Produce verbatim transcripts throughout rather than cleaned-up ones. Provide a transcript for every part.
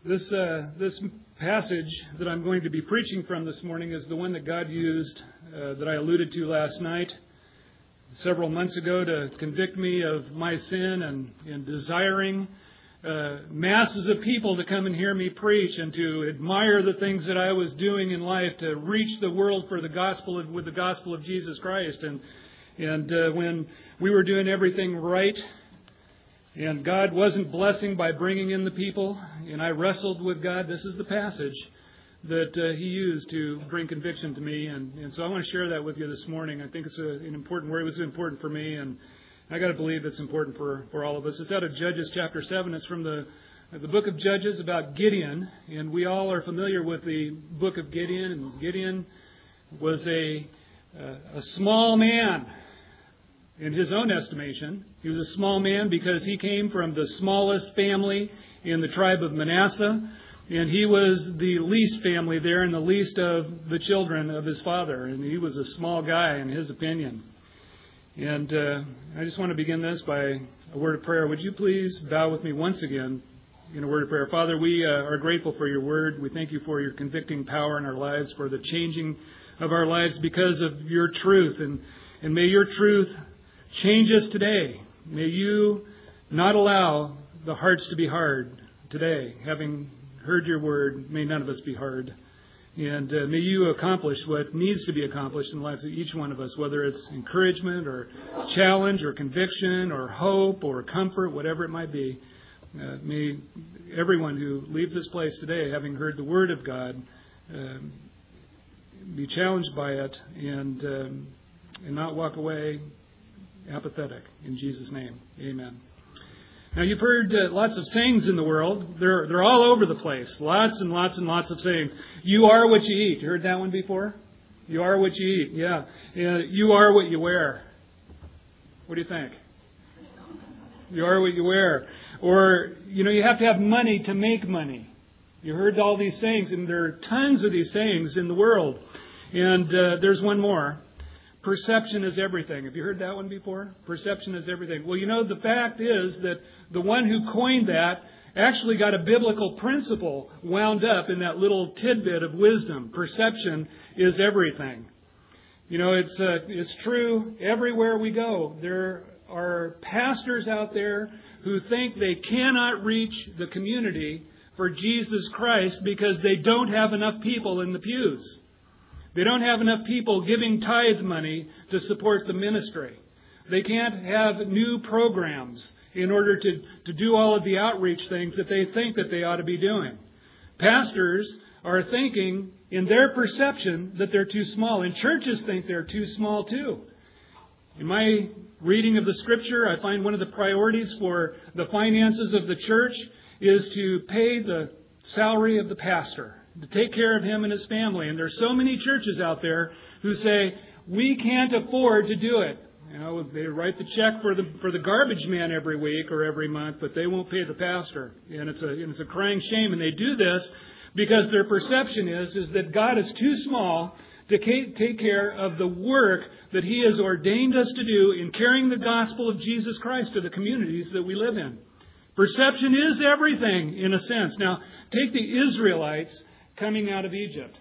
This uh, this passage that I'm going to be preaching from this morning is the one that God used, uh, that I alluded to last night, several months ago, to convict me of my sin and, and desiring uh, masses of people to come and hear me preach and to admire the things that I was doing in life to reach the world for the gospel of, with the gospel of Jesus Christ. And and uh, when we were doing everything right, and God wasn't blessing by bringing in the people, and I wrestled with God. This is the passage that uh, He used to bring conviction to me, and, and so I want to share that with you this morning. I think it's a, an important word. It was important for me, and I got to believe it's important for, for all of us. It's out of Judges chapter seven. It's from the the book of Judges about Gideon, and we all are familiar with the book of Gideon. And Gideon was a uh, a small man. In his own estimation, he was a small man because he came from the smallest family in the tribe of Manasseh, and he was the least family there and the least of the children of his father, and he was a small guy in his opinion. And uh, I just want to begin this by a word of prayer. Would you please bow with me once again in a word of prayer? Father, we uh, are grateful for your word. We thank you for your convicting power in our lives, for the changing of our lives because of your truth, and, and may your truth change us today. May you not allow the hearts to be hard today. Having heard your word, may none of us be hard. And uh, may you accomplish what needs to be accomplished in the lives of each one of us, whether it's encouragement or challenge or conviction or hope or comfort, whatever it might be. Uh, may everyone who leaves this place today, having heard the word of God, uh, be challenged by it and, um, and not walk away apathetic. In Jesus' name, amen. Now, you've heard uh, lots of sayings in the world. They're they're all over the place. Lots and lots and lots of sayings. You are what you eat. You heard that one before? You are what you eat. Yeah. Uh, you are what you wear. What do you think? You are what you wear. Or, you know, you have to have money to make money. You heard all these sayings, and there are tons of these sayings in the world. And uh, there's one more. Perception is everything. Have you heard that one before? Perception is everything. Well, you know, the fact is that the one who coined that actually got a biblical principle wound up in that little tidbit of wisdom. Perception is everything. You know, it's uh, it's true everywhere we go. There are pastors out there who think they cannot reach the community for Jesus Christ because they don't have enough people in the pews. They don't have enough people giving tithe money to support the ministry. They can't have new programs in order to, to do all of the outreach things that they think that they ought to be doing. Pastors are thinking in their perception that they're too small, and churches think they're too small too. In my reading of the Scripture, I find one of the priorities for the finances of the church is to pay the salary of the pastor, to take care of him and his family. And there's so many churches out there who say, we can't afford to do it. You know, they write the check for the for the garbage man every week or every month, but they won't pay the pastor. And it's a and it's a crying shame. And they do this because their perception is, is that God is too small to take care of the work that He has ordained us to do in carrying the gospel of Jesus Christ to the communities that we live in. Perception is everything, in a sense. Now, take the Israelites coming out of Egypt.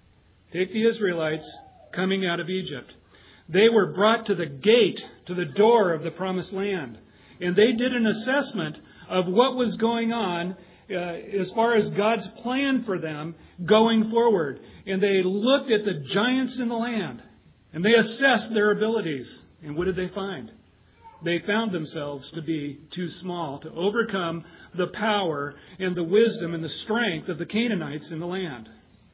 Take the Israelites coming out of Egypt. They were brought to the gate, to the door of the promised land. And they did an assessment of what was going on uh, as far as God's plan for them going forward. And they looked at the giants in the land. And they assessed their abilities. And what did they find? They found themselves to be too small to overcome the power and the wisdom and the strength of the Canaanites in the land.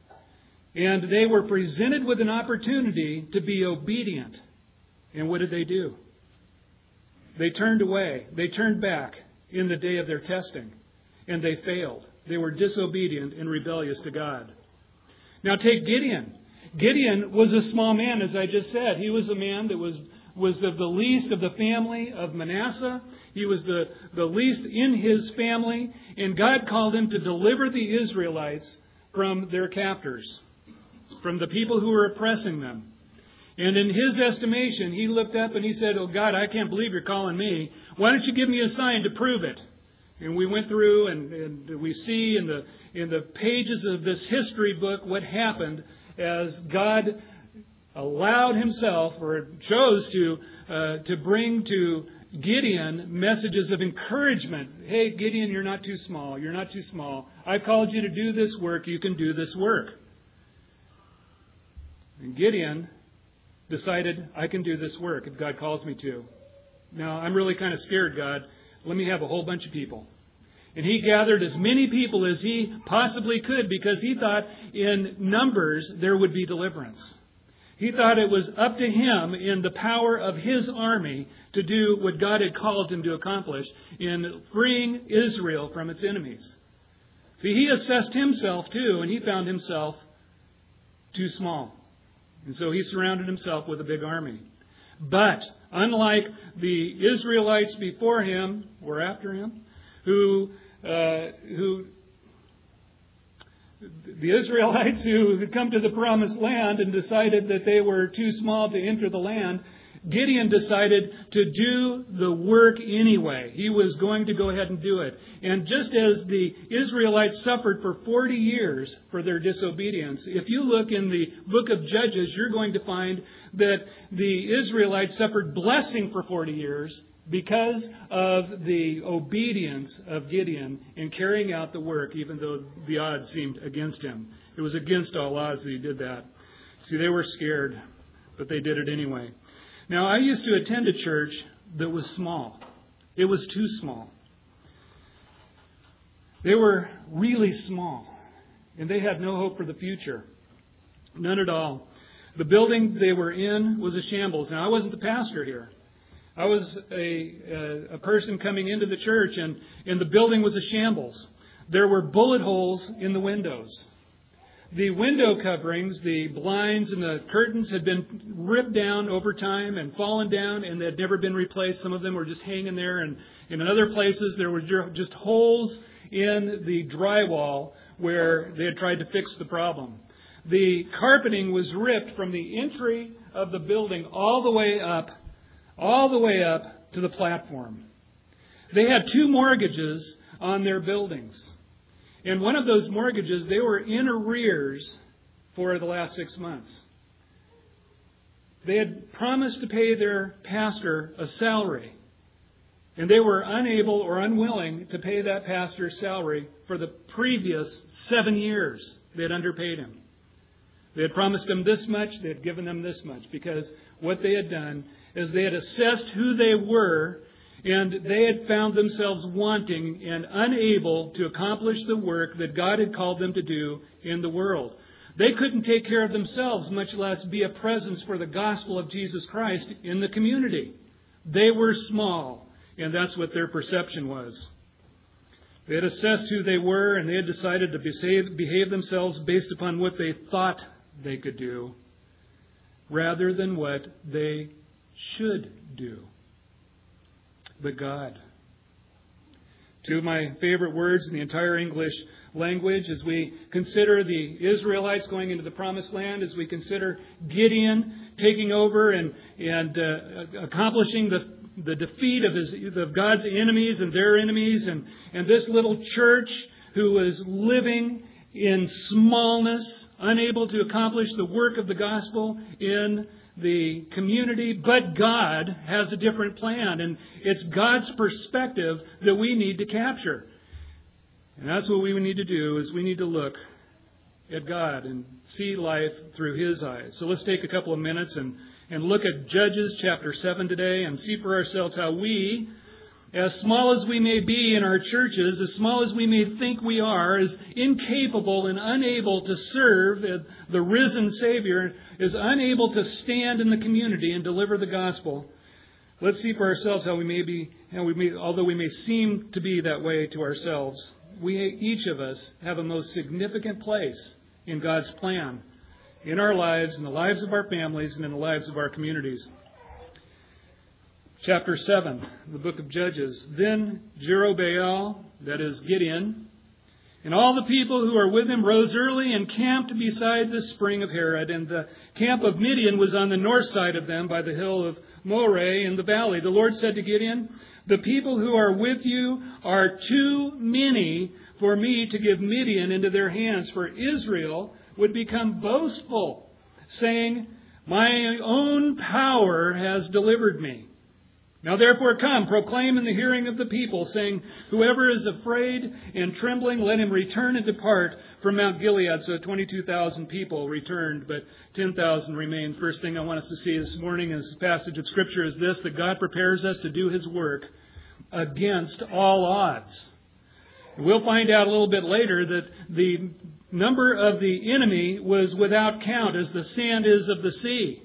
And they were presented with an opportunity to be obedient. And what did they do? They turned away. They turned back in the day of their testing. And they failed. They were disobedient and rebellious to God. Now take Gideon. Gideon was a small man, as I just said. He was a man that was was of the least of the family of Manasseh. He was the, the least in his family. And God called him to deliver the Israelites from their captors, from the people who were oppressing them. And in his estimation, he looked up and he said, oh God, I can't believe you're calling me. Why don't you give me a sign to prove it? And we went through and, and we see in the in the pages of this history book what happened as God allowed himself or chose to uh, to bring to Gideon messages of encouragement. Hey, Gideon, you're not too small. You're not too small. I've called you to do this work. You can do this work. And Gideon decided, I can do this work if God calls me to. Now, I'm really kind of scared, God. Let me have a whole bunch of people. And he gathered as many people as he possibly could because he thought in numbers there would be deliverance. He thought it was up to him in the power of his army to do what God had called him to accomplish in freeing Israel from its enemies. See, he assessed himself too, and he found himself too small. And so he surrounded himself with a big army. But unlike the Israelites before him or after him, who uh, who the Israelites who had come to the promised land and decided that they were too small to enter the land, Gideon decided to do the work anyway. He was going to go ahead and do it. And just as the Israelites suffered for forty years for their disobedience, if you look in the book of Judges, you're going to find that the Israelites suffered blessing for forty years because of the obedience of Gideon in carrying out the work, even though the odds seemed against him. It was against all odds that he did that. See, they were scared, but they did it anyway. Now, I used to attend a church that was small. It was too small. They were really small, and they had no hope for the future. None at all. The building they were in was a shambles. Now, I wasn't the pastor here. I was a, a, a person coming into the church, and, and the building was a shambles. There were bullet holes in the windows. The window coverings, the blinds and the curtains had been ripped down over time and fallen down, and they had never been replaced. Some of them were just hanging there, and in other places there were just holes in the drywall where they had tried to fix the problem. The carpeting was ripped from the entry of the building all the way up, all the way up to the platform. They had two mortgages on their buildings. And one of those mortgages, they were in arrears for the last six months. They had promised to pay their pastor a salary. And they were unable or unwilling to pay that pastor's salary for the previous seven years. They had underpaid him. They had promised him this much. They had given them this much. Because what they had done is they had assessed who they were, and they had found themselves wanting and unable to accomplish the work that God had called them to do in the world. They couldn't take care of themselves, much less be a presence for the gospel of Jesus Christ in the community. They were small, and that's what their perception was. They had assessed who they were, and they had decided to behave, behave themselves based upon what they thought they could do, rather than what they should do. But God. Two of my favorite words in the entire English language as we consider the Israelites going into the Promised Land, as we consider Gideon taking over and, and uh, accomplishing the, the defeat of, his, of God's enemies and their enemies, and, and this little church who was living in smallness, unable to accomplish the work of the gospel in the community, but God has a different plan, and it's God's perspective that we need to capture. And that's what we need to do, is we need to look at God and see life through His eyes. So let's take a couple of minutes and, and look at Judges chapter seven today and see for ourselves how we, as small as we may be in our churches, as small as we may think we are, as incapable and unable to serve the risen Savior, is unable to stand in the community and deliver the gospel. Let's see for ourselves how we may be, how we may, although we may seem to be that way to ourselves, we, each of us, have a most significant place in God's plan, in our lives, in the lives of our families, and in the lives of our communities. Chapter seven, the book of Judges. Then Jerubbaal, that is Gideon, and all the people who are with him rose early and camped beside the spring of Harod. And the camp of Midian was on the north side of them by the hill of Moreh in the valley. The Lord said to Gideon, The people who are with you are too many for me to give Midian into their hands, for Israel would become boastful, saying, my own power has delivered me. Now therefore come, proclaim in the hearing of the people, saying, whoever is afraid and trembling, let him return and depart from Mount Gilead. So twenty-two thousand people returned, but ten thousand remained. First thing I want us to see this morning in this passage of Scripture is this, that God prepares us to do His work against all odds. We'll find out a little bit later that the number of the enemy was without count, as the sand is of the sea.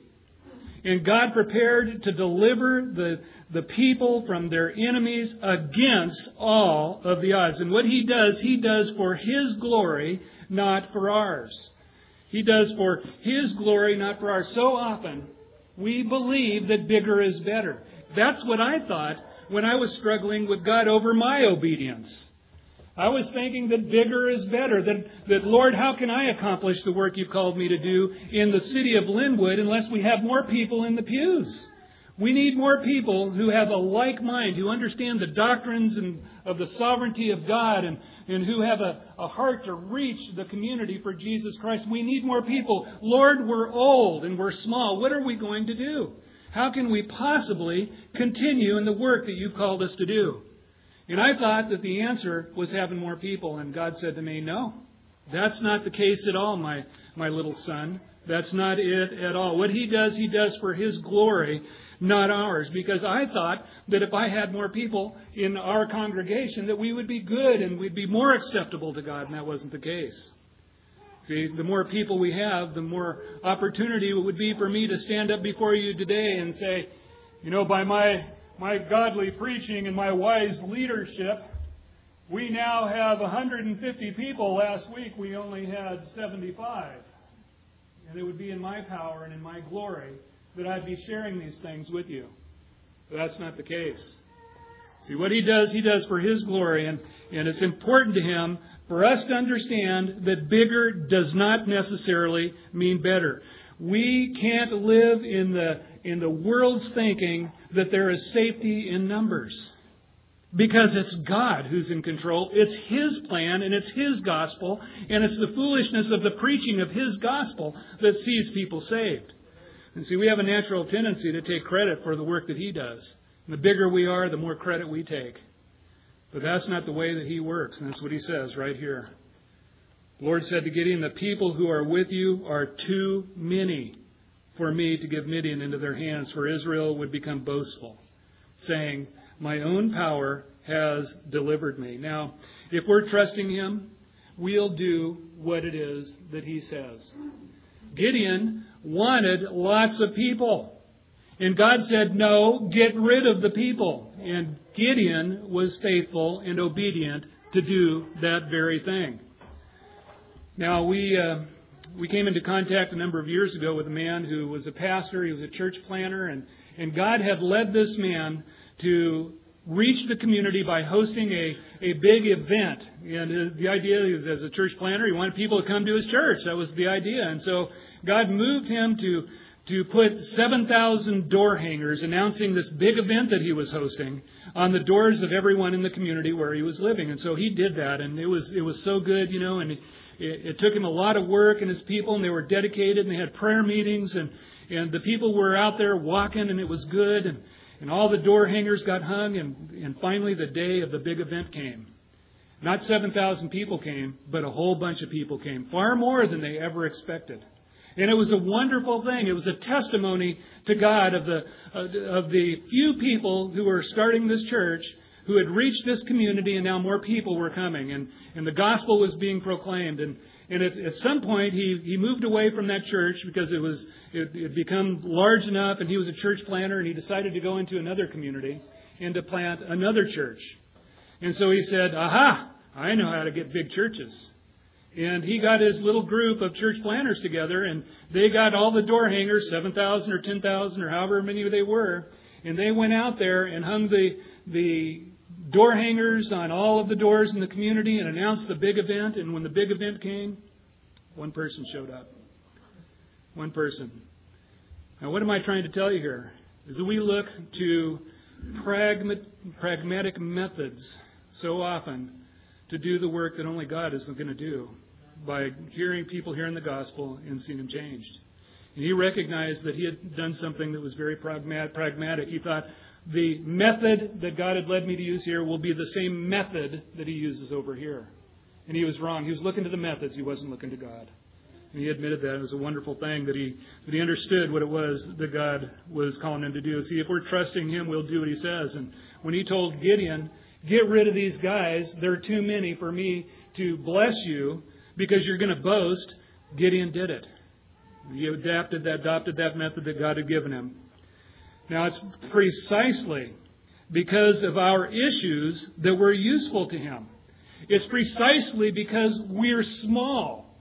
And God prepared to deliver the, the people from their enemies against all of the odds. And what He does, He does for His glory, not for ours. He does for His glory, not for ours. So often, we believe that bigger is better. That's what I thought when I was struggling with God over my obedience. I was thinking that bigger is better. That, that, Lord, how can I accomplish the work You've called me to do in the city of Linwood unless we have more people in the pews? We need more people who have a like mind, who understand the doctrines and of the sovereignty of God, and, and who have a, a heart to reach the community for Jesus Christ. We need more people. Lord, we're old and we're small. What are we going to do? How can we possibly continue in the work that You've called us to do? And I thought that the answer was having more people. And God said to me, no, that's not the case at all, my, my little son. That's not it at all. What He does, He does for His glory, not ours. Because I thought that if I had more people in our congregation, that we would be good and we'd be more acceptable to God. And that wasn't the case. See, the more people we have, the more opportunity it would be for me to stand up before you today and say, you know, by my... my godly preaching and my wise leadership, we now have one hundred fifty people. Last week we only had seventy-five. And it would be in my power and in my glory that I'd be sharing these things with you. But that's not the case. See, what He does, He does for His glory. And, and it's important to Him for us to understand that bigger does not necessarily mean better. We can't live in the in the world's thinking that there is safety in numbers. Because it's God who's in control. It's His plan and it's His gospel. And it's the foolishness of the preaching of His gospel that sees people saved. And see, we have a natural tendency to take credit for the work that He does. And the bigger we are, the more credit we take. But that's not the way that He works. And that's what He says right here. The Lord said to Gideon, the people who are with you are too many for me to give Midian into their hands, for Israel would become boastful, saying, my own power has delivered me. Now, if we're trusting Him, we'll do what it is that He says. Gideon wanted lots of people. And God said, no, get rid of the people. And Gideon was faithful and obedient to do that very thing. Now, we uh, we came into contact a number of years ago with a man who was a pastor. He was a church planner. And, and God had led this man to reach the community by hosting a, a big event. And the idea is, as a church planner, he wanted people to come to his church. That was the idea. And so God moved him to to put seven thousand door hangers announcing this big event that he was hosting on the doors of everyone in the community where he was living. And so he did that. And it was it was so good, you know, and it, it took him a lot of work, and his people, and they were dedicated, and they had prayer meetings, and, and the people were out there walking, and it was good. And, and all the door hangers got hung, and, and finally the day of the big event came. Not seven thousand people came, but a whole bunch of people came, far more than they ever expected. And it was a wonderful thing. It was a testimony to God of the of the few people who were starting this church, who had reached this community, and now more people were coming, and, and the gospel was being proclaimed. And, and at, at some point, he, he moved away from that church because it was it had become large enough, and he was a church planner, and he decided to go into another community and to plant another church. And so he said, aha, I know how to get big churches. And he got his little group of church planners together, and they got all the door hangers, seven thousand or ten thousand or however many they were, and they went out there and hung the the door hangers on all of the doors in the community and announced the big event. And when the big event came, one person showed up. One person. Now, what am I trying to tell you here? Is that we look to pragma- pragmatic methods so often to do the work that only God is going to do by hearing people hearing the gospel and seeing them changed. And he recognized that he had done something that was very pragmatic. He thought, the method that God had led me to use here will be the same method that he uses over here. And he was wrong. He was looking to the methods. He wasn't looking to God. And he admitted that. It was a wonderful thing that he that he understood what it was that God was calling him to do. See, if we're trusting him, we'll do what he says. And when he told Gideon, get rid of these guys, there are too many for me to bless you because you're going to boast, Gideon did it. He adapted that, adopted that method that God had given him. Now, it's precisely because of our issues that we're useful to him. It's precisely because we're small.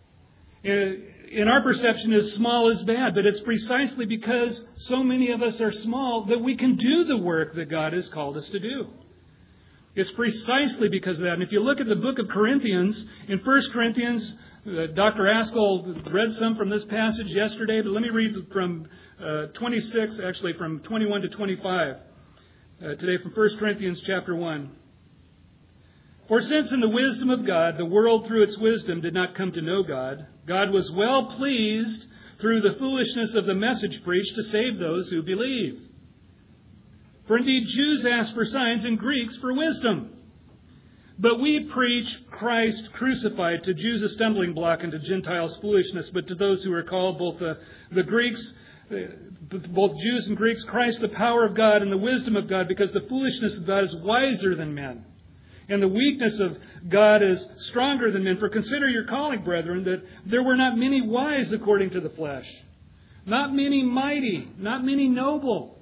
In our perception, is small is bad, but it's precisely because so many of us are small that we can do the work that God has called us to do. It's precisely because of that. And if you look at the book of Corinthians, in First Corinthians, uh, Doctor Askell read some from this passage yesterday, but let me read from uh, twenty-six, actually from twenty-one to twenty-five. Uh, today from First Corinthians chapter one. For since in the wisdom of God, the world through its wisdom did not come to know God, God was well pleased through the foolishness of the message preached to save those who believe. For indeed Jews ask for signs and Greeks for wisdom. But we preach Christ crucified, to Jews a stumbling block and to Gentiles foolishness, but to those who are called, both the, the Greeks, both Jews and Greeks, Christ the power of God and the wisdom of God, because the foolishness of God is wiser than men. And the weakness of God is stronger than men. For consider your calling, brethren, that there were not many wise according to the flesh, not many mighty, not many noble.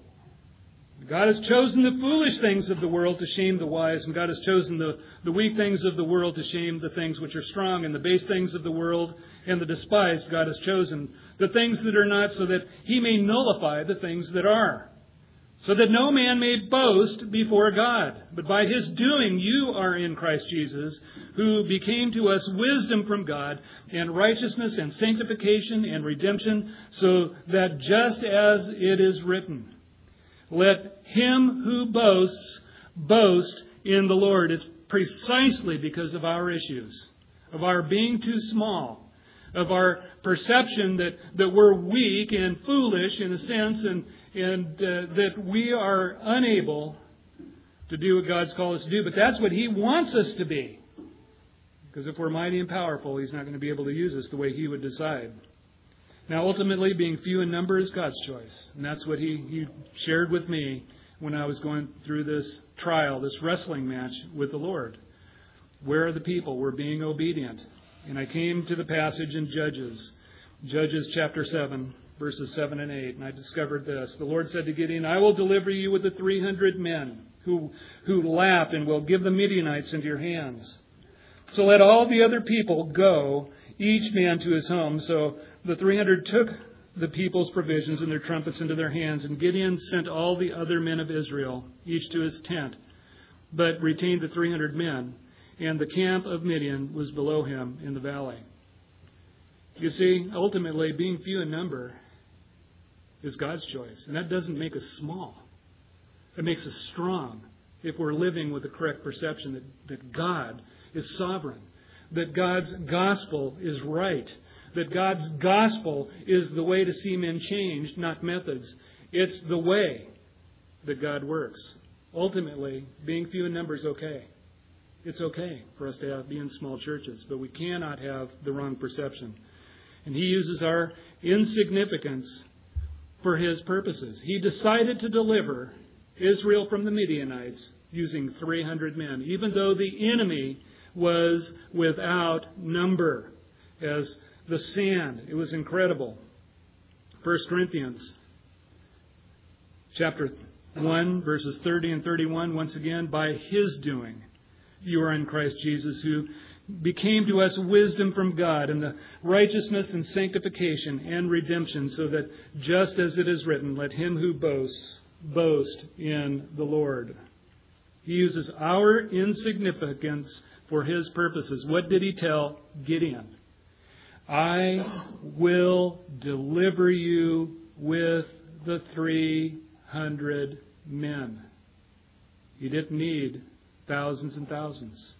God has chosen the foolish things of the world to shame the wise, and God has chosen the, the weak things of the world to shame the things which are strong, and the base things of the world and the despised God has chosen, the things that are not, so that he may nullify the things that are, so that no man may boast before God. But by his doing you are in Christ Jesus, who became to us wisdom from God, and righteousness and sanctification and redemption, so that just as it is written, let him who boasts, boast in the Lord. It's precisely because of our issues, of our being too small, of our perception that, that we're weak and foolish in a sense, and, and uh, that we are unable to do what God's called us to do. But that's what he wants us to be. Because if we're mighty and powerful, he's not going to be able to use us the way he would decide. Now, ultimately, being few in number is God's choice. And that's what he, he shared with me when I was going through this trial, this wrestling match with the Lord. Where are the people? We're being obedient. And I came to the passage in Judges, Judges chapter seven, verses seven and eight. And I discovered this. The Lord said to Gideon, I will deliver you with the three hundred men who, who laughed, and will give the Midianites into your hands. So let all the other people go, each man to his home. So the three hundred took the people's provisions and their trumpets into their hands, and Gideon sent all the other men of Israel, each to his tent, but retained the three hundred men, and the camp of Midian was below him in the valley. You see, ultimately, being few in number is God's choice, and that doesn't make us small. It makes us strong if we're living with the correct perception that, that God is sovereign, that God's gospel is right, that God's gospel is the way to see men changed, not methods. It's the way that God works. Ultimately, being few in number is okay. It's okay for us to have, be in small churches, but we cannot have the wrong perception. And he uses our insignificance for his purposes. He decided to deliver Israel from the Midianites using three hundred men, even though the enemy was without number as the sand. It was incredible. First Corinthians chapter one, verses thirty and thirty-one, once again, by his doing you are in Christ Jesus, who became to us wisdom from God, and the righteousness and sanctification and redemption, so that just as it is written, let him who boasts, boast in the Lord. He uses our insignificance for his purposes. What did he tell Gideon? I will deliver you with the three hundred men. He didn't need thousands and thousands.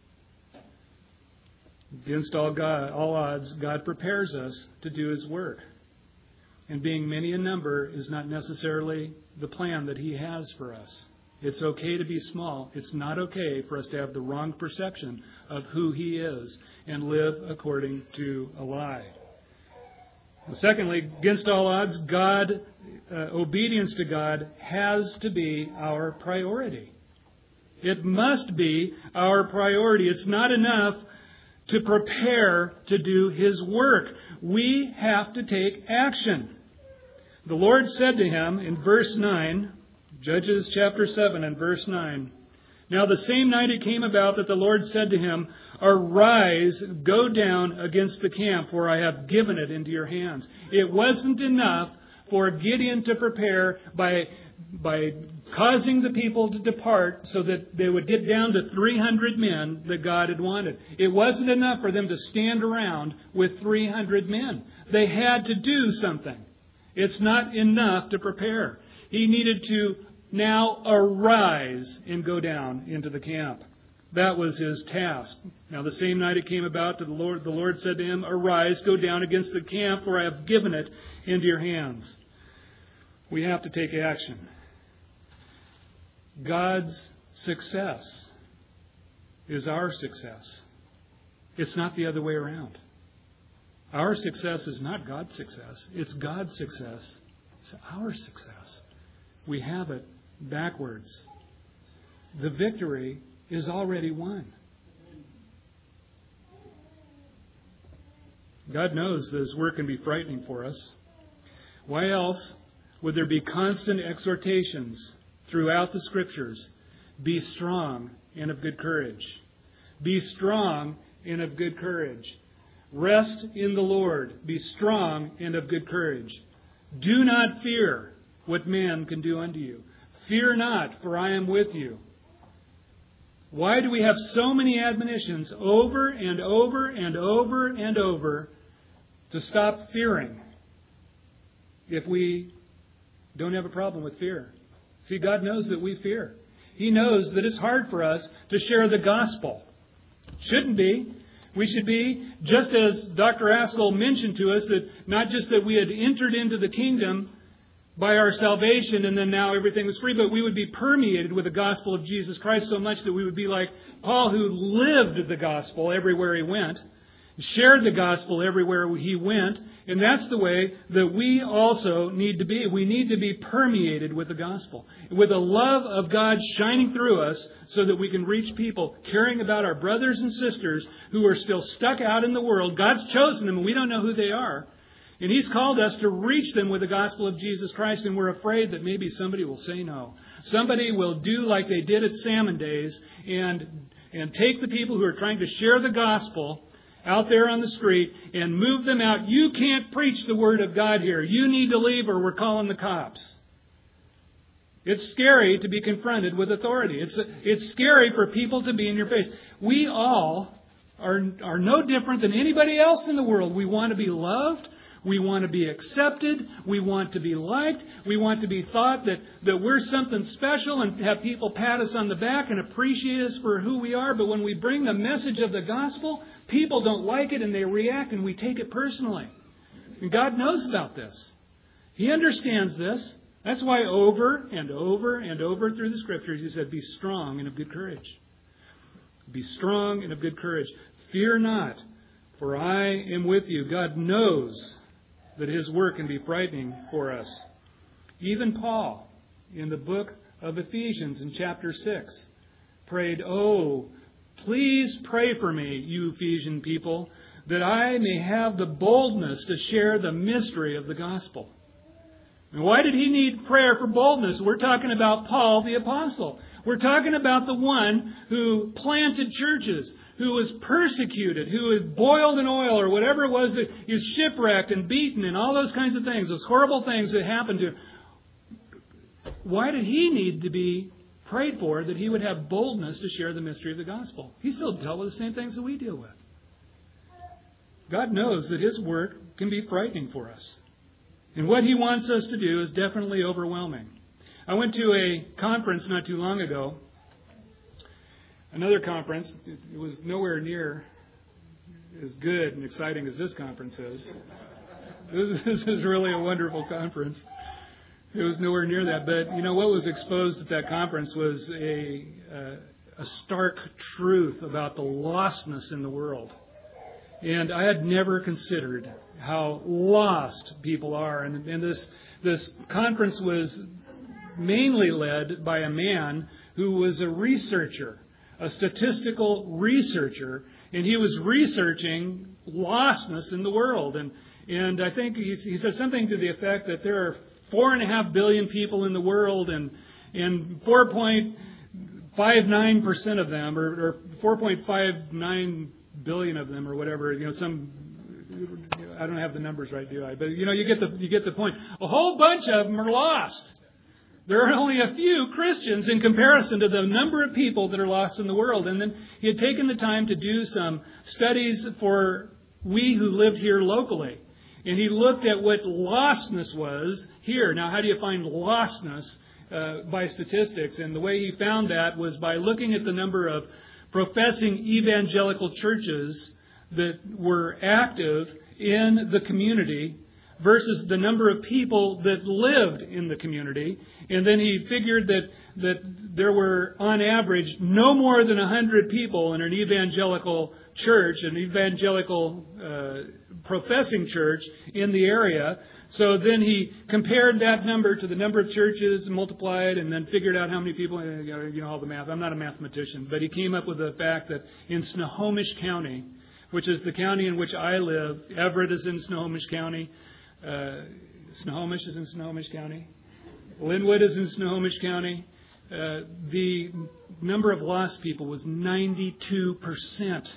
Against all God, all odds, God prepares us to do His work. And being many in number is not necessarily the plan that He has for us. It's okay to be small. It's not okay for us to have the wrong perception of who He is and live according to a lie. Secondly, against all odds, God, uh, obedience to God has to be our priority. It must be our priority. It's not enough to prepare to do His work. We have to take action. The Lord said to him in verse nine, Judges chapter seven and verse nine, "Now the same night it came about that the Lord said to him, Arise, go down against the camp, for I have given it into your hands." It wasn't enough for Gideon to prepare by, by causing the people to depart so that they would get down to three hundred men that God had wanted. It wasn't enough for them to stand around with three hundred men. They had to do something. It's not enough to prepare. He needed to now arise and go down into the camp. That was his task. Now the same night it came about that the Lord, the Lord said to him, "Arise, go down against the camp, for I have given it into your hands." We have to take action. God's success is our success. It's not the other way around. Our success is not God's success. It's God's success. It's our success. We have it backwards. The victory is already won. God knows that His work can be frightening for us. Why else would there be constant exhortations throughout the Scriptures? Be strong and of good courage. Be strong and of good courage. Rest in the Lord. Be strong and of good courage. Do not fear what man can do unto you. Fear not, for I am with you. Why do we have so many admonitions over and over and over and over to stop fearing if we don't have a problem with fear? See, God knows that we fear. He knows that it's hard for us to share the gospel. Shouldn't be. We should be, just as Doctor Askell mentioned to us, that not just that we had entered into the kingdom by our salvation and then now everything was free, but we would be permeated with the gospel of Jesus Christ so much that we would be like Paul, who lived the gospel everywhere he went, shared the gospel everywhere he went, and that's the way that we also need to be. We need to be permeated with the gospel, with the love of God shining through us so that we can reach people, caring about our brothers and sisters who are still stuck out in the world. God's chosen them and we don't know who they are. And He's called us to reach them with the gospel of Jesus Christ, and we're afraid that maybe somebody will say no. Somebody will do like they did at Salmon Days and, and take the people who are trying to share the gospel out there on the street and move them out. You can't preach the Word of God here. You need to leave or we're calling the cops. It's scary to be confronted with authority. It's, it's scary for people to be in your face. We all are, are no different than anybody else in the world. We want to be loved. We want to be accepted. We want to be liked. We want to be thought that, that we're something special and have people pat us on the back and appreciate us for who we are. But when we bring the message of the gospel, people don't like it and they react and we take it personally. And God knows about this. He understands this. That's why over and over and over through the Scriptures He said, be strong and of good courage. Be strong and of good courage. Fear not, for I am with you. God knows that His work can be frightening for us. Even Paul, in the book of Ephesians in chapter six, prayed, "Oh, please pray for me, you Ephesian people, that I may have the boldness to share the mystery of the gospel." And why did he need prayer for boldness? We're talking about Paul the Apostle. We're talking about the one who planted churches, who was persecuted, who was boiled in oil or whatever it was, that he was shipwrecked and beaten and all those kinds of things, those horrible things that happened to him. Why did he need to be prayed for that he would have boldness to share the mystery of the gospel? He still dealt with the same things that we deal with. God knows that His work can be frightening for us. And what He wants us to do is definitely overwhelming. I went to a conference not too long ago another conference. It was nowhere near as good and exciting as this conference is. This is really a wonderful conference. It was nowhere near that. But, you know, what was exposed at that conference was a, uh, a stark truth about the lostness in the world. And I had never considered how lost people are. And, and this this conference was mainly led by a man who was a researcher, a statistical researcher, and he was researching lostness in the world. And and I think he, he said something to the effect that there are four and a half billion people in the world, and and four point five nine percent of them, or, or four point five nine billion of them, or whatever. You know, some I don't have the numbers right, do I? But you know, you get the you get the point. A whole bunch of them are lost. There are only a few Christians in comparison to the number of people that are lost in the world. And then he had taken the time to do some studies for we who lived here locally. And he looked at what lostness was here. Now, how do you find lostness uh, by statistics? And the way he found that was by looking at the number of professing evangelical churches that were active in the community versus the number of people that lived in the community. And then he figured that that there were, on average, no more than one hundred people in an evangelical church, an evangelical uh, professing church in the area. So then he compared that number to the number of churches and multiplied, and then figured out how many people, you know, all the math. I'm not a mathematician, but he came up with the fact that in Snohomish County, which is the county in which I live, Everett is in Snohomish County, Uh, Snohomish is in Snohomish County. Linwood is in Snohomish County. Uh, the number of lost people was ninety-two percent.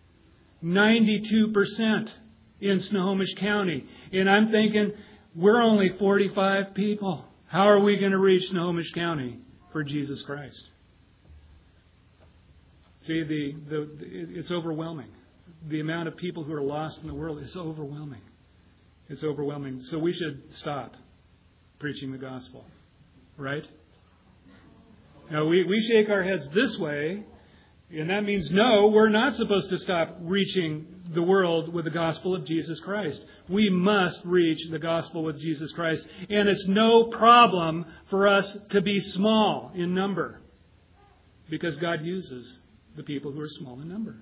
ninety-two percent in Snohomish County. And I'm thinking, we're only forty-five people. How are we going to reach Snohomish County for Jesus Christ? See, the, the it's overwhelming. The amount of people who are lost in the world is overwhelming. It's overwhelming. So we should stop preaching the gospel, right? Now, we, we shake our heads this way, and that means no, we're not supposed to stop reaching the world with the gospel of Jesus Christ. We must reach the gospel of Jesus Christ. And it's no problem for us to be small in number, because God uses the people who are small in number.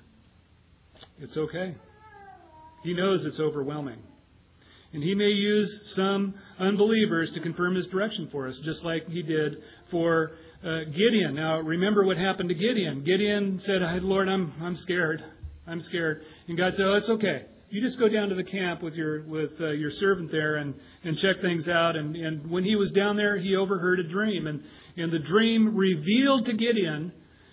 It's okay. He knows it's overwhelming. And He may use some unbelievers to confirm His direction for us, just like He did for uh, Gideon. Now, remember what happened to Gideon. Gideon said, Lord, I'm I'm scared. I'm scared. And God said, oh, it's okay. You just go down to the camp with your with uh, your servant there and, and check things out. And, and when he was down there, he overheard a dream. And, and the dream revealed to Gideon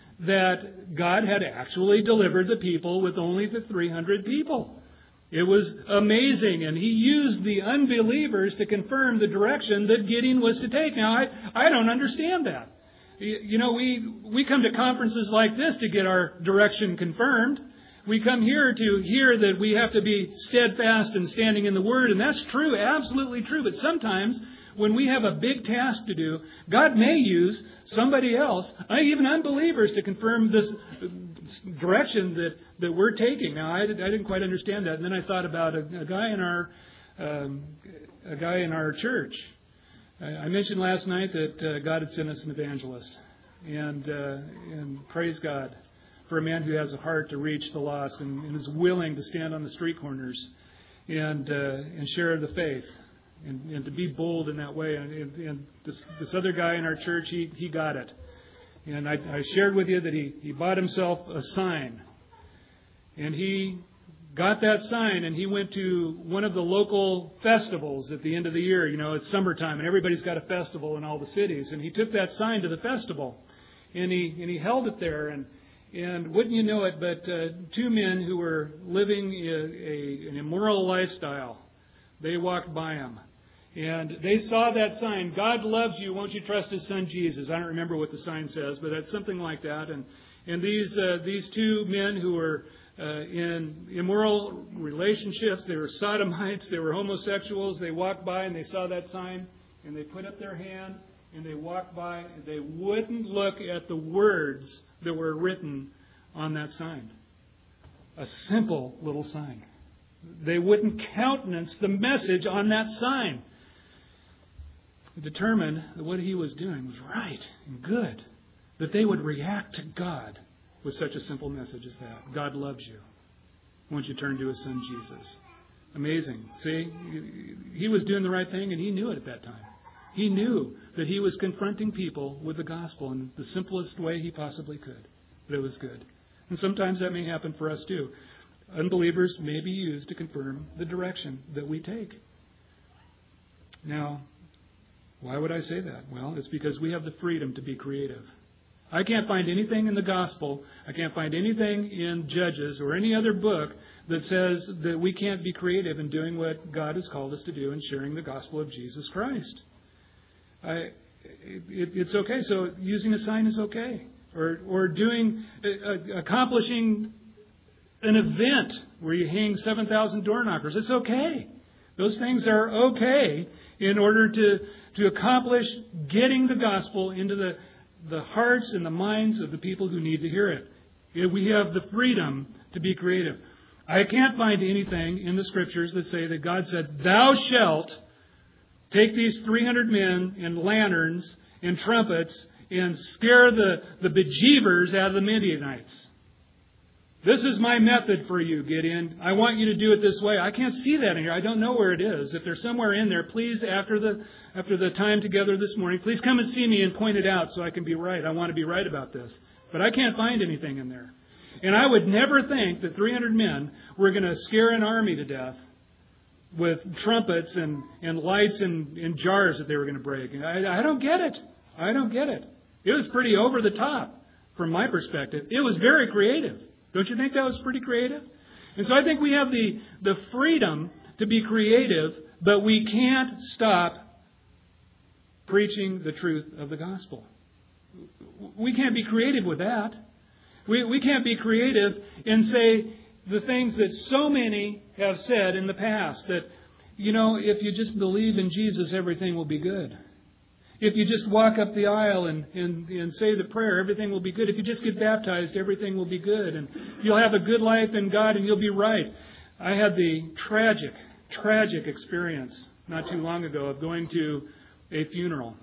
that God had actually delivered the people with only the three hundred people. It was amazing, and He used the unbelievers to confirm the direction that Gideon was to take. Now, I, I don't understand that. You know, we, we come to conferences like this to get our direction confirmed. We come here to hear that we have to be steadfast and standing in the Word, and that's true, absolutely true. But sometimes when we have a big task to do, God may use somebody else, even unbelievers, to confirm this direction that, that we're taking. Now, I, did, I didn't quite understand that. And then I thought about a, a guy in our um, a guy in our church. I, I mentioned last night that uh, God had sent us an evangelist, and uh, and praise God for a man who has a heart to reach the lost and, and is willing to stand on the street corners and uh, and share the faith. And, and to be bold in that way. And, and, and this, this other guy in our church, he, he got it. And I, I shared with you that he, he bought himself a sign. And he got that sign and he went to one of the local festivals at the end of the year. You know, it's summertime and everybody's got a festival in all the cities. And he took that sign to the festival. And he and he held it there. And, and wouldn't you know it, but uh, two men who were living a, a, an immoral lifestyle, they walked by him. And they saw that sign, God loves you, won't you trust His Son Jesus? I don't remember what the sign says, but that's something like that. And and these uh, these two men who were uh, in immoral relationships, they were sodomites, they were homosexuals, they walked by and they saw that sign, and they put up their hand, and they walked by, and they wouldn't look at the words that were written on that sign. A simple little sign. They wouldn't countenance the message on that sign. It determined that what he was doing was right and good. That they would react to God with such a simple message as that. God loves you. Once you turn to His Son, Jesus. Amazing. See, he was doing the right thing and he knew it at that time. He knew that he was confronting people with the gospel in the simplest way he possibly could. But it was good. And sometimes that may happen for us too. Unbelievers may be used to confirm the direction that we take. Now, why would I say that? Well, it's because we have the freedom to be creative. I can't find anything in the gospel, I can't find anything in Judges or any other book that says that we can't be creative in doing what God has called us to do in sharing the gospel of Jesus Christ. I, it, it's okay. So using a sign is okay. Or, or doing, uh, accomplishing an event where you hang seven thousand door knockers. It's okay. Those things are okay in order to, to accomplish getting the gospel into the, the hearts and the minds of the people who need to hear it. We have the freedom to be creative. I can't find anything in the Scriptures that say that God said, "Thou shalt take these three hundred men and lanterns and trumpets and scare the, the bejeebers out of the Midianites. This is my method for you, Gideon. I want you to do it this way." I can't see that in here. I don't know where it is. If there's somewhere in there, please, after the after the time together this morning, please come and see me and point it out so I can be right. I want to be right about this. But I can't find anything in there. And I would never think that three hundred men were going to scare an army to death with trumpets and, and lights and, and jars that they were going to break. And I, I don't get it. I don't get it. It was pretty over the top from my perspective. It was very creative. Don't you think that was pretty creative? And so I think we have the, the freedom to be creative, but we can't stop preaching the truth of the gospel. We can't be creative with that. We, we can't be creative and say the things that so many have said in the past, that, you know, if you just believe in Jesus, everything will be good. If you just walk up the aisle and, and, and say the prayer, everything will be good. If you just get baptized, everything will be good. And you'll have a good life in God and you'll be right. I had the tragic, tragic experience not too long ago of going to a funeral.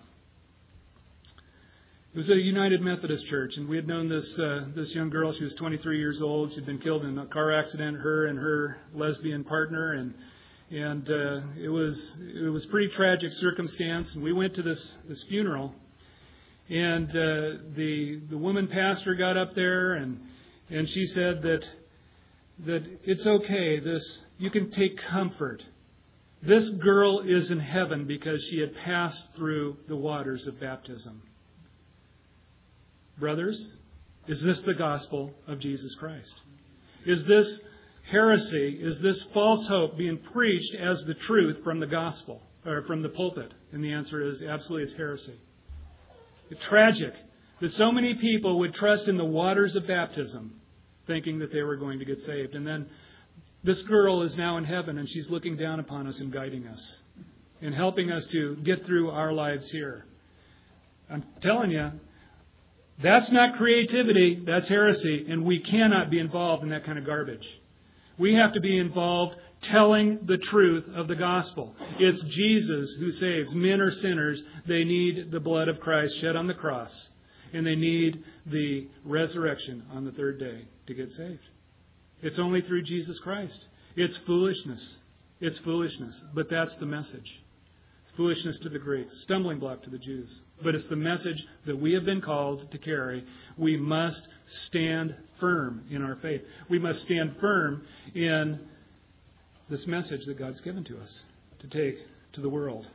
It was a United Methodist church, and we had known this uh, this young girl. She was twenty-three years old. She'd been killed in a car accident, her and her lesbian partner, and and uh, it was it was pretty tragic circumstance. And we went to this this funeral, and uh, the the woman pastor got up there, and and she said that that it's okay. This you can take comfort. This girl is in heaven because she had passed through the waters of baptism. Brothers, is this the gospel of Jesus Christ? Is this heresy? Is this false hope being preached as the truth from the gospel or from the pulpit? And the answer is absolutely, it's heresy. It's tragic that so many people would trust in the waters of baptism thinking that they were going to get saved. And then this girl is now in heaven and she's looking down upon us and guiding us and helping us to get through our lives here. I'm telling you, that's not creativity, that's heresy, and we cannot be involved in that kind of garbage. We have to be involved telling the truth of the gospel. It's Jesus who saves. Men are sinners. They need the blood of Christ shed on the cross, and they need the resurrection on the third day to get saved. It's only through Jesus Christ. It's foolishness. It's foolishness, but that's the message. Foolishness to the Greeks, stumbling block to the Jews. But it's the message that we have been called to carry. We must stand firm in our faith. We must stand firm in this message that God's given to us to take to the world.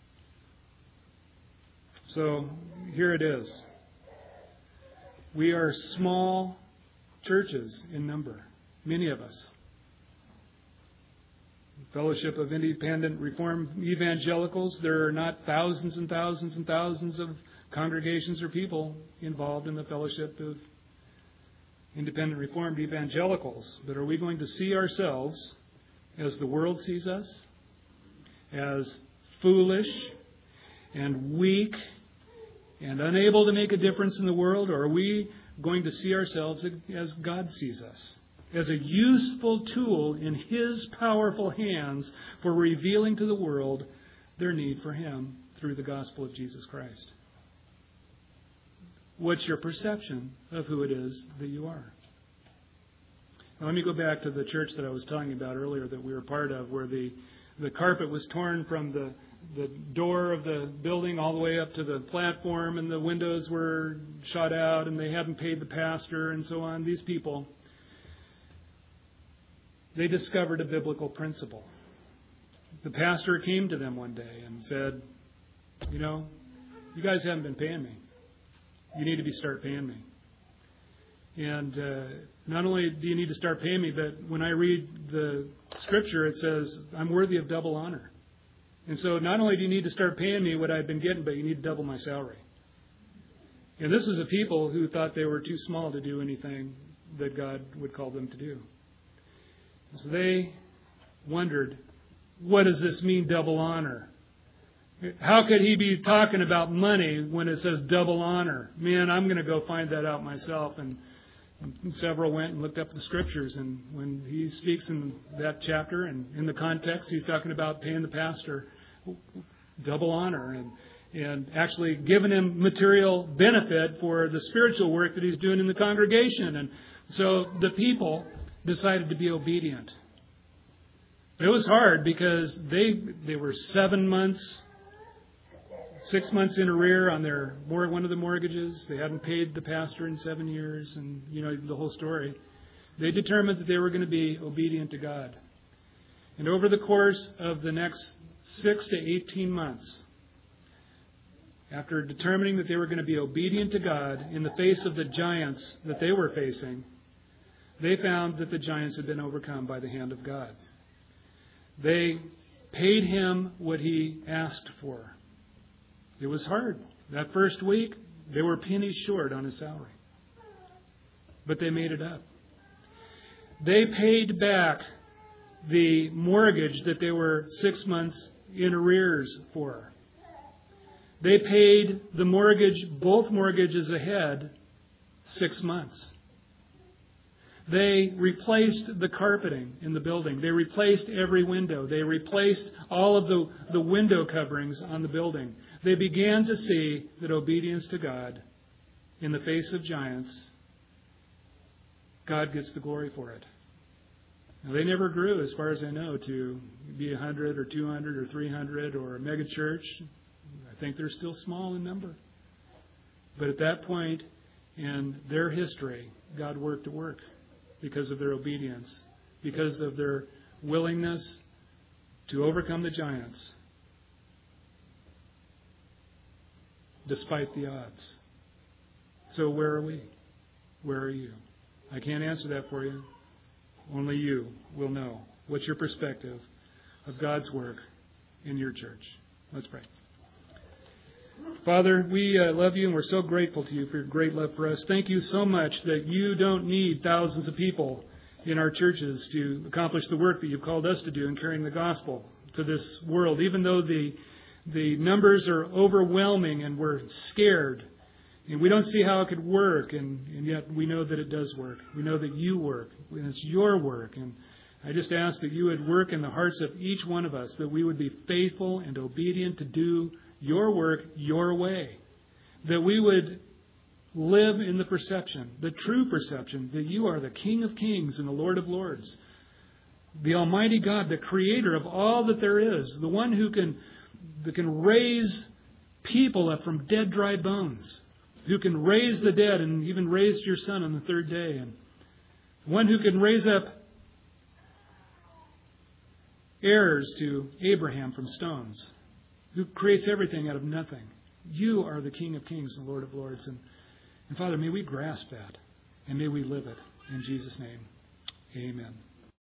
So here it is. We are small churches in number, many of us. Fellowship of Independent Reformed Evangelicals, there are not thousands and thousands and thousands of congregations or people involved in the Fellowship of Independent Reformed Evangelicals. But are we going to see ourselves as the world sees us? As foolish and weak and unable to make a difference in the world? Or are we going to see ourselves as God sees us, as a useful tool in His powerful hands for revealing to the world their need for Him through the gospel of Jesus Christ. What's your perception of who it is that you are? Now, let me go back to the church that I was telling you about earlier that we were part of, where the, the carpet was torn from the, the door of the building all the way up to the platform, and the windows were shot out, and they hadn't paid the pastor, and so on. These people, they discovered a biblical principle. The pastor came to them one day and said, you know, you guys haven't been paying me. You need to be start paying me. And uh, not only do you need to start paying me, but when I read the Scripture, it says, I'm worthy of double honor. And so not only do you need to start paying me what I've been getting, but you need to double my salary. And this is a people who thought they were too small to do anything that God would call them to do. So they wondered, what does this mean, double honor? How could he be talking about money when it says double honor? Man, I'm going to go find that out myself. And several went and looked up the Scriptures. And when he speaks in that chapter and in the context, he's talking about paying the pastor double honor and, and actually giving him material benefit for the spiritual work that he's doing in the congregation. And so the people decided to be obedient. It was hard because they they were seven months Six months in arrear on their one of the mortgages. They hadn't paid the pastor in seven years, and you know the whole story. They determined that they were going to be obedient to God. And over the course of the next six to eighteen months, after determining that they were going to be obedient to God in the face of the giants that they were facing, they found that the giants had been overcome by the hand of God. They paid him what he asked for. It was hard. That first week, they were pennies short on his salary. But they made it up. They paid back the mortgage that they were six months in arrears for. They paid the mortgage, both mortgages ahead, six months. They replaced the carpeting in the building. They replaced every window. They replaced all of the, the window coverings on the building. They began to see that obedience to God in the face of giants, God gets the glory for it. Now, they never grew, as far as I know, to be one hundred or two hundred or three hundred or a mega church. I think they're still small in number. But at that point in their history, God worked to work because of their obedience, because of their willingness to overcome the giants, despite the odds. So where are we? Where are you? I can't answer that for you. Only you will know. What's your perspective of God's work in your church? Let's pray. Father, we uh, love you and we're so grateful to you for your great love for us. Thank you so much that you don't need thousands of people in our churches to accomplish the work that you've called us to do in carrying the gospel to this world, even though the The numbers are overwhelming and we're scared. And we don't see how it could work. And, and yet we know that it does work. We know that you work. And it's your work. And I just ask that you would work in the hearts of each one of us, that we would be faithful and obedient to do your work your way. That we would live in the perception, the true perception, that you are the King of Kings and the Lord of Lords. The Almighty God, the Creator of all that there is. The one who can... that can raise people up from dead, dry bones, who can raise the dead and even raised your Son on the third day, and one who can raise up heirs to Abraham from stones, who creates everything out of nothing. You are the King of Kings and Lord of Lords. And, and Father, may we grasp that, and may we live it. In Jesus' name, amen.